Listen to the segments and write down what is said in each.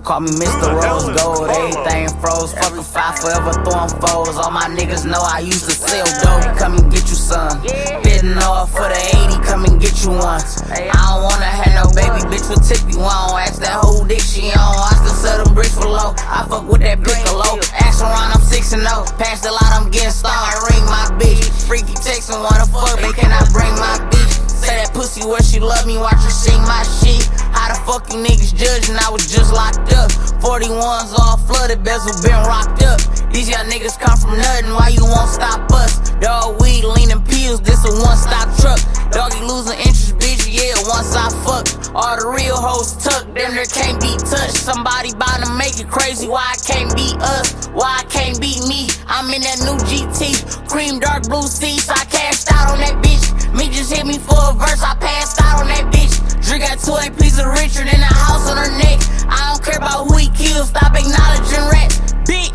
Call me Mr. Rose Gold, everything froze. Fuck a 5 forever throwing foes. All my niggas know I used to sell dope. Come and get you some. Bidding off for the 80, come and get you one. I don't wanna have no baby bitch with tip you on. Ask that whole dick she on. I still sell them bricks for low. I fuck with that piccolo. Ask around, I'm 6 and 0. Passed a lot, I'm getting stoned. I ring my bitch. Freaky texting, wanna fuck me, can I bring my bitch? Say that pussy where she love me, watch her sing my shit. How the fuck you niggas judging? I was just locked up. 41s all flooded, bezel been rocked up. These young niggas come from nothing, why you won't stop us? Dog weed, leaning pills, this a one-stop truck. Doggy losing interest, bitch, yeah, once I fuck. All the real hoes tucked, them there can't be touched. Somebody bout to make it crazy, why it can't be us? Why it can't be me? I'm in that new GT, cream dark blue seats, I cashed out on that bitch. Me just hit me for a verse, I passed out on that bitch. Dre got 2 APs of Richard in a house on her neck. I don't care about who he kills, stop acknowledging rats, bitch.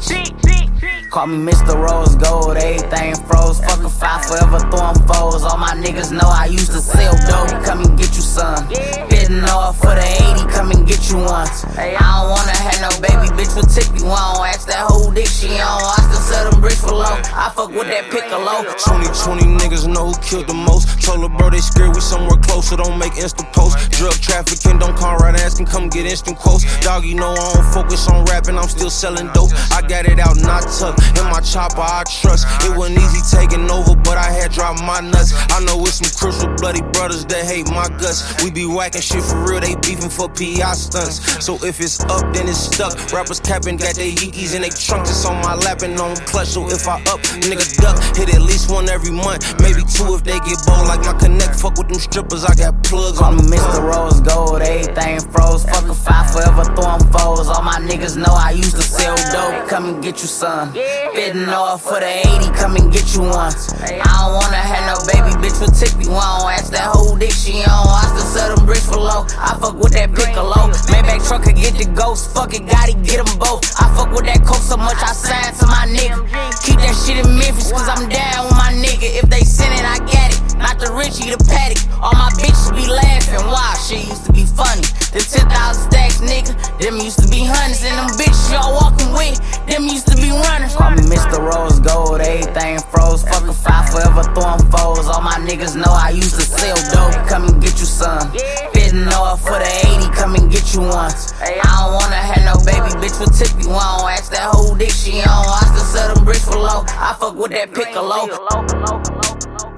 Call me Mr. Rose Gold, everything froze. Fuck a 5 forever throwing foes. All my niggas know I used to sell dope. Come and get you some. Bidding off for the 80, come and get you one. I don't wanna have no baby bitch with tip you on. Ask that whole dick she on. I still sell them bricks for low. I fuck with that piccolo. 2020 niggas know who killed the most. Told her bro they scared we somewhere closer, don't make instant posts. Drug trafficking, don't call right asking, come get instant quotes. Dog, you know I don't focus on rapping, I'm still selling dope. I got it out, not tucked. In my chopper, I trust. It wasn't easy taking over, but I had dropped my nuts. I know it's some crucial bloody brothers that hate my guts. We be whacking shit for real, they beefing for PI stunts. So if it's up, then it's stuck. Rappers capping, got their yeekies in they trunks. It's on my lap and on clutch. So if I up, nigga duck. Hit at least 1 every month, maybe 2 if they get bold. Like my connect, fuck with them strippers, I got plugs Call on me Mr. Rose Gold, everything froze. Fuck a 5 forever throwing foes. All my niggas know I used to sell dope. Come and get you some. Bidding off for the 80, come and get you one. I don't wanna have no baby bitch with tip you on. Ask that whole dick she on. I still sell them bricks for low. I fuck with that piccolo. Maybach truck could get the ghost. Fuck it, gotta get them both. I fuck with that coke so much I signed to my nigga. Keep that shit in Memphis, cause I'm down with my nigga. If they send it, I get it. Not the Richie, the Paddock. All my bitches be laughing. Wow, shit used to be funny. The 10,000 stacks, nigga, them used to be hundreds. And them bitches y'all walking with, them used to be runners. Call me Mr. Rose Gold, everything froze. Fuck a 5 forever throwing foes. All my niggas know I used to sell dope. Come and get you some. Bidding off for the 80, come and get you one. I don't wanna have no baby bitch with tip you on. Ask that whole dick she on. I still sell them bricks for low. I fuck with that piccolo.